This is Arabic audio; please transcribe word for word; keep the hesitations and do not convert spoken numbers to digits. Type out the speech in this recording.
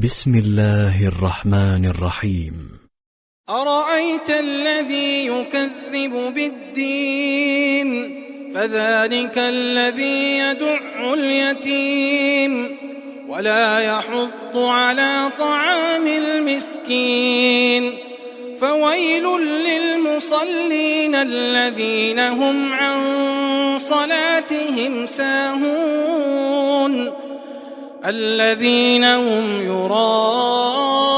بسم الله الرحمن الرحيم. أرأيت الذي يكذب بالدين فذلك الذي يدع اليتيم ولا يحض على طعام المسكين فويل للمصلين الذين هم عن صلاتهم ساهون الذين هم يراءون